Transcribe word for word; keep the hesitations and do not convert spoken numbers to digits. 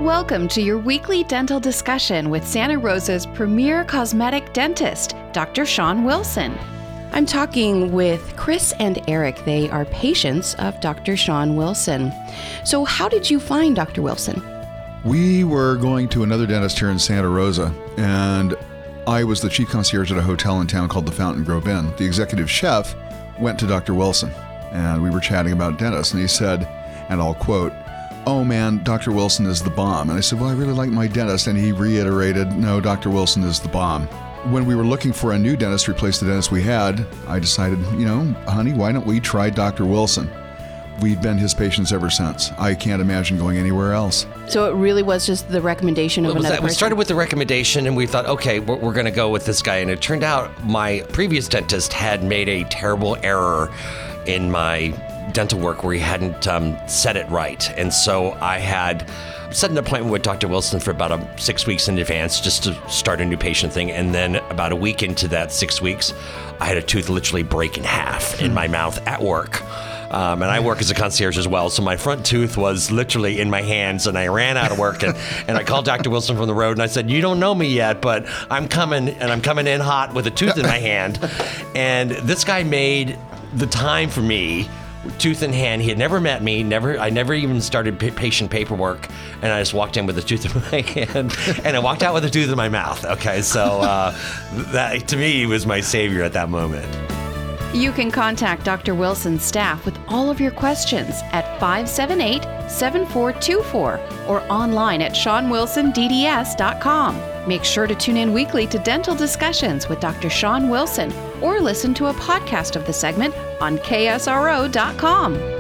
Welcome to your weekly dental discussion with Santa Rosa's premier cosmetic dentist, Doctor Shawn Wilson. I'm talking with Chris and Eric. They are patients of Doctor Shawn Wilson. So how did you find Doctor Wilson? We were going to another dentist here in Santa Rosa, and I was the chief concierge at a hotel in town called the Fountain Grove Inn. The executive chef went to Doctor Wilson, and we were chatting about dentists, and he said, and I'll quote, "Oh man, Doctor Wilson is the bomb." And I said, well, I really like my dentist. And he reiterated, no, Doctor Wilson is the bomb. When we were looking for a new dentist to replace the dentist we had, I decided, you know, honey, why don't we try Doctor Wilson? We've been his patients ever since. I can't imagine going anywhere else. So it really was just the recommendation of Well, it was another that- person? We started with the recommendation and we thought, okay, we're, we're going to go with this guy. And it turned out my previous dentist had made a terrible error in my dental work where he hadn't um, set it right. And so I had set an appointment with Doctor Wilson for about a, six weeks in advance just to start a new patient thing. And then about a week into that six weeks, I had a tooth literally break in half in my mouth at work. Um, and I work as a concierge as well, so my front tooth was literally in my hands, and I ran out of work, and, and I called Doctor Wilson from the road, and I said, you don't know me yet, but I'm coming, and I'm coming in hot with a tooth in my hand. And this guy made the time for me, tooth in hand. He had never met me, never. I never even started p- patient paperwork, and I just walked in with a tooth in my hand, and I walked out with a tooth in my mouth. Okay, so uh, that to me was my savior at that moment. You can contact Doctor Wilson's staff with all of your questions at five seven eight, seven four two four or online at shawn wilson d d s dot com. Make sure to tune in weekly to Dental Discussions with Doctor Shawn Wilson or listen to a podcast of the segment on K S R O dot com.